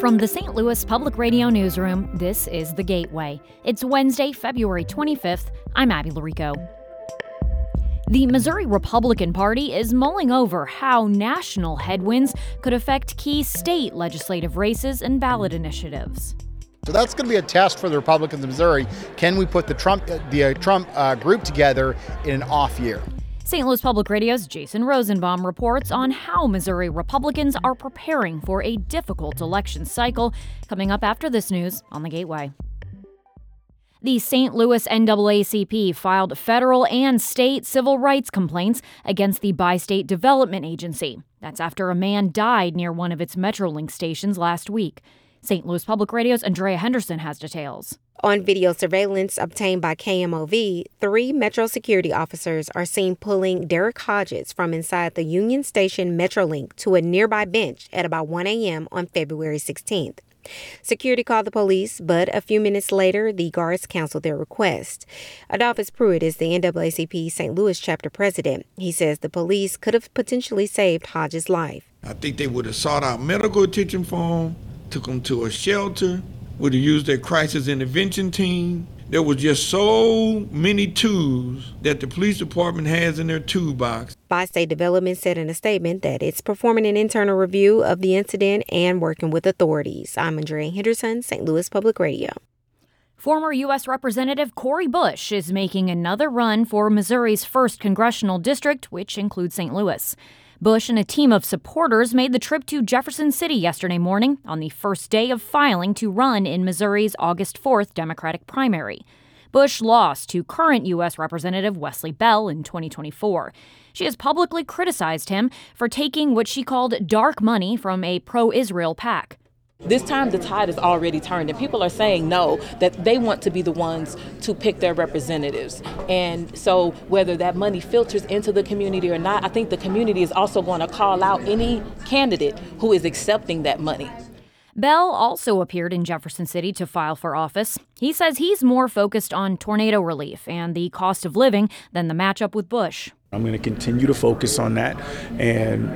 From the St. Louis Public Radio Newsroom, this is The Gateway. It's Wednesday, February 25th. I'm Abby Larico. The Missouri Republican Party is mulling over how national headwinds could affect key state legislative races and ballot initiatives. So that's going to be a test for the Republicans in Missouri. Can we put the Trump group together in an off year? St. Louis Public Radio's Jason Rosenbaum reports on how Missouri Republicans are preparing for a difficult election cycle, coming up after this news on The Gateway. The St. Louis NAACP filed federal and state civil rights complaints against the Bi-State Development Agency. That's after a man died near one of its Metrolink stations last week. St. Louis Public Radio's Andrea Henderson has details. On video surveillance obtained by KMOV, 3 Metro security officers are seen pulling Derek Hodges from inside the Union Station Metrolink to a nearby bench at about 1 a.m. on February 16th. Security called the police, but a few minutes later, the guards canceled their request. Adolphus Pruitt is the NAACP St. Louis chapter president. He says the police could have potentially saved Hodges' life. I think they would have sought out medical attention for him, took him to a shelter, would have used their crisis intervention team. There was just so many tools that the police department has in their toolbox. Bi-State Development said in a statement that it's performing an internal review of the incident and working with authorities. I'm Andrea Henderson, St. Louis Public Radio. Former U.S. Representative Cori Bush is making another run for Missouri's 1st congressional district, which includes St. Louis. Bush and a team of supporters made the trip to Jefferson City yesterday morning on the first day of filing to run in Missouri's August 4th Democratic primary. Bush lost to current U.S. Representative Wesley Bell in 2024. She has publicly criticized him for taking what she called dark money from a pro-Israel PAC. This time the tide has already turned and people are saying no, that they want to be the ones to pick their representatives. And so whether that money filters into the community or not, I think the community is also going to call out any candidate who is accepting that money. Bell also appeared in Jefferson City to file for office. He says he's more focused on tornado relief and the cost of living than the matchup with Bush. I'm going to continue to focus on that, and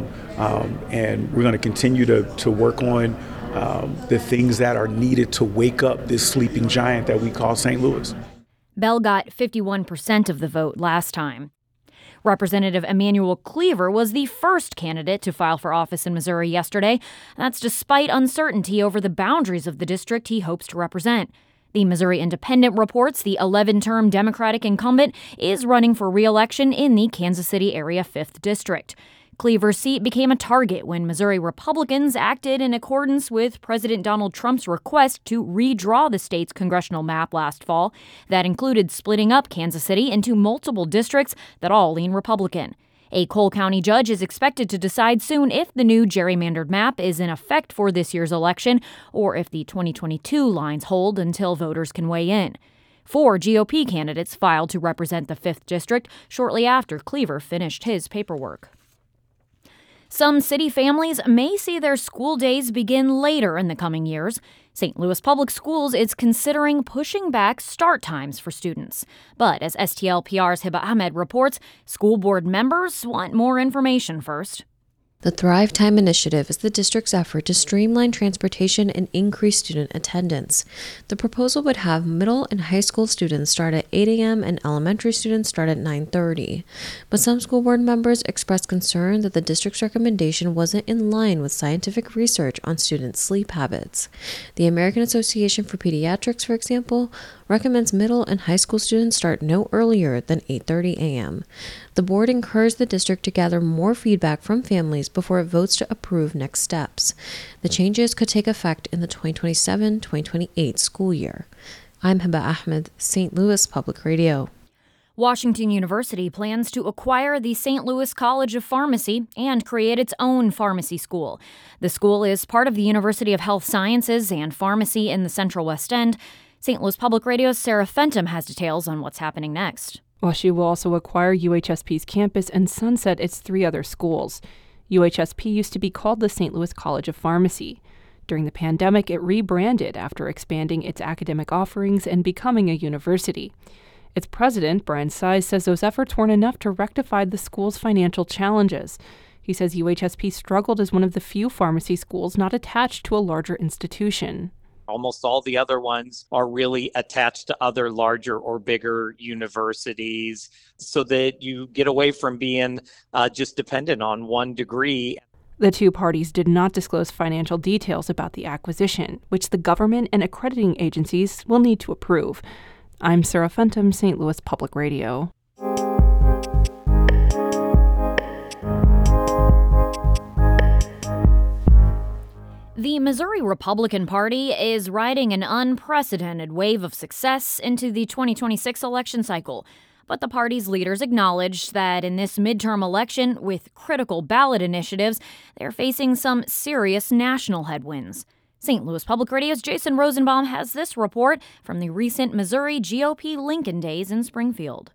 we're going to continue to work on the things that are needed to wake up this sleeping giant that we call St. Louis. Bell got 51% of the vote last time. Representative Emanuel Cleaver was the first candidate to file for office in Missouri yesterday. That's despite uncertainty over the boundaries of the district he hopes to represent. The Missouri Independent reports the 11-term Democratic incumbent is running for re-election in the Kansas City area 5th District. Cleaver's seat became a target when Missouri Republicans acted in accordance with President Donald Trump's request to redraw the state's congressional map last fall. That included splitting up Kansas City into multiple districts that all lean Republican. A Cole County judge is expected to decide soon if the new gerrymandered map is in effect for this year's election or if the 2022 lines hold until voters can weigh in. 4 GOP candidates filed to represent the 5th District shortly after Cleaver finished his paperwork. Some city families may see their school days begin later in the coming years. St. Louis Public Schools is considering pushing back start times for students. But as STLPR's Hiba Ahmed reports, school board members want more information first. The Thrive Time Initiative is the district's effort to streamline transportation and increase student attendance. The proposal would have middle and high school students start at 8 a.m. and elementary students start at 9:30. But some school board members expressed concern that the district's recommendation wasn't in line with scientific research on student sleep habits. The American Association for Pediatrics, for example, recommends middle and high school students start no earlier than 8:30 a.m. The board encouraged the district to gather more feedback from families before it votes to approve next steps. The changes could take effect in the 2027-2028 school year. I'm Hiba Ahmed, St. Louis Public Radio. Washington University plans to acquire the St. Louis College of Pharmacy and create its own pharmacy school. The school is part of the University of Health Sciences and Pharmacy in the Central West End. St. Louis Public Radio's Sarah Fenton has details on what's happening next. WashU will also acquire UHSP's campus and sunset its 3 other schools. UHSP used to be called the St. Louis College of Pharmacy. During the pandemic, it rebranded after expanding its academic offerings and becoming a university. Its president, Brian Size, says those efforts weren't enough to rectify the school's financial challenges. He He says UHSP struggled as one of the few pharmacy schools not attached to a larger institution. Almost all the other ones are really attached to other larger or bigger universities so that you get away from being just dependent on one degree. The two parties did not disclose financial details about the acquisition, which the government and accrediting agencies will need to approve. I'm Sarah Fenton, St. Louis Public Radio. The Missouri Republican Party is riding an unprecedented wave of success into the 2026 election cycle. But the party's leaders acknowledged that in this midterm election, with critical ballot initiatives, they're facing some serious national headwinds. St. Louis Public Radio's Jason Rosenbaum has this report from the recent Missouri GOP Lincoln Days in Springfield.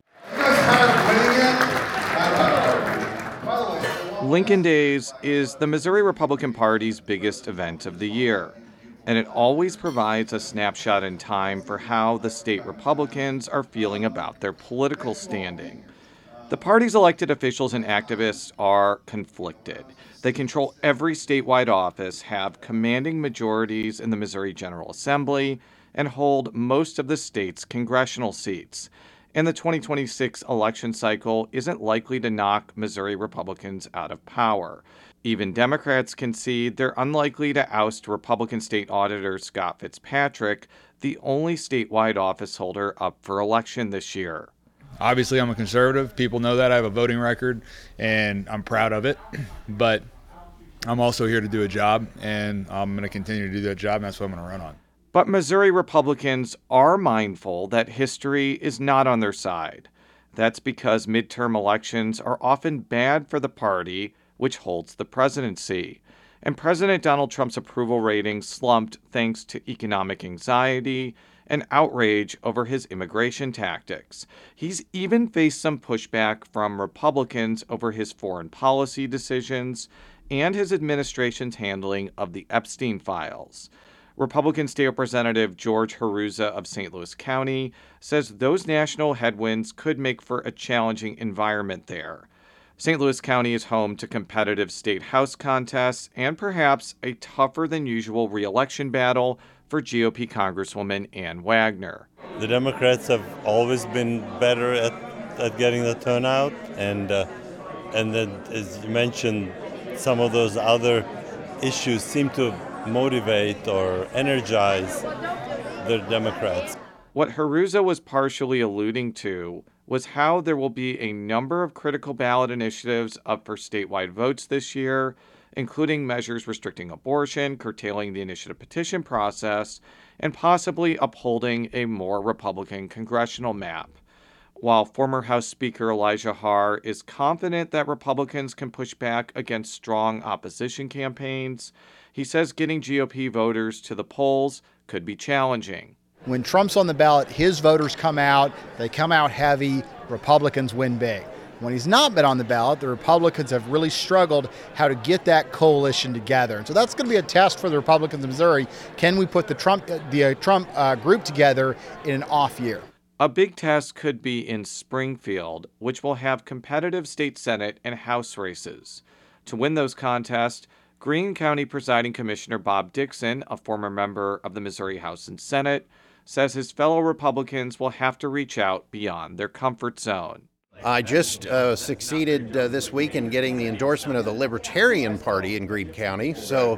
Lincoln Days is the Missouri Republican Party's biggest event of the year, and it always provides a snapshot in time for how the state Republicans are feeling about their political standing. The party's elected officials and activists are conflicted. They control every statewide office, have commanding majorities in the Missouri General Assembly, and hold most of the state's congressional seats. And the 2026 election cycle isn't likely to knock Missouri Republicans out of power. Even Democrats concede they're unlikely to oust Republican State Auditor Scott Fitzpatrick, the only statewide office holder up for election this year. Obviously, I'm a conservative. People know that. I have a voting record, and I'm proud of it. But I'm also here to do a job, and I'm going to continue to do that job, and that's what I'm going to run on. But Missouri Republicans are mindful that history is not on their side. That's because midterm elections are often bad for the party, which holds the presidency. And President Donald Trump's approval rating slumped thanks to economic anxiety and outrage over his immigration tactics. He's even faced some pushback from Republicans over his foreign policy decisions and his administration's handling of the Epstein files. Republican State Representative George Haruza of St. Louis County says those national headwinds could make for a challenging environment there. St. Louis County is home to competitive state house contests and perhaps a tougher than usual re-election battle for GOP Congresswoman Ann Wagner. The Democrats have always been better at getting the turnout, and then, as you mentioned, some of those other issues seem to motivate or energize the Democrats. What Haruza was partially alluding to was how there will be a number of critical ballot initiatives up for statewide votes this year, including measures restricting abortion, curtailing the initiative petition process, and possibly upholding a more Republican congressional map. While former House Speaker Elijah Haar is confident that Republicans can push back against strong opposition campaigns, he says getting GOP voters to the polls could be challenging. When Trump's on the ballot, his voters come out, they come out heavy, Republicans win big. When he's not been on the ballot, the Republicans have really struggled how to get that coalition together. And so that's going to be a test for the Republicans in Missouri. Can we put the Trump group together in an off year? A big test could be in Springfield, which will have competitive state Senate and House races. To win those contests, Greene County Presiding Commissioner Bob Dixon, a former member of the Missouri House and Senate, says his fellow Republicans will have to reach out beyond their comfort zone. I just succeeded this week in getting the endorsement of the Libertarian Party in Greene County. So,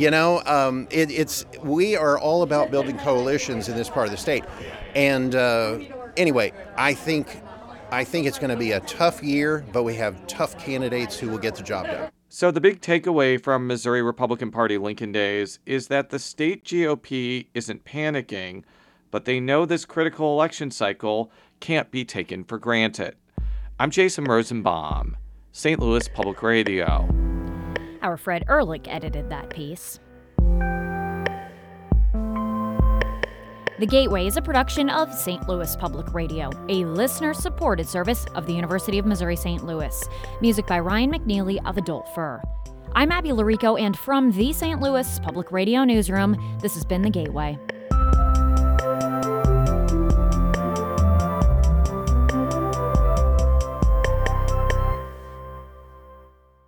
we are all about building coalitions in this part of the state. And anyway, I think it's going to be a tough year, but we have tough candidates who will get the job done. So the big takeaway from Missouri Republican Party Lincoln Days is that the state GOP isn't panicking, but they know this critical election cycle can't be taken for granted. I'm Jason Rosenbaum, St. Louis Public Radio. Our Fred Ehrlich edited that piece. The Gateway is a production of St. Louis Public Radio, a listener-supported service of the University of Missouri-St. Louis. Music by Ryan McNeely of Adult Fur. I'm Abby Larico, and from the St. Louis Public Radio Newsroom, this has been The Gateway.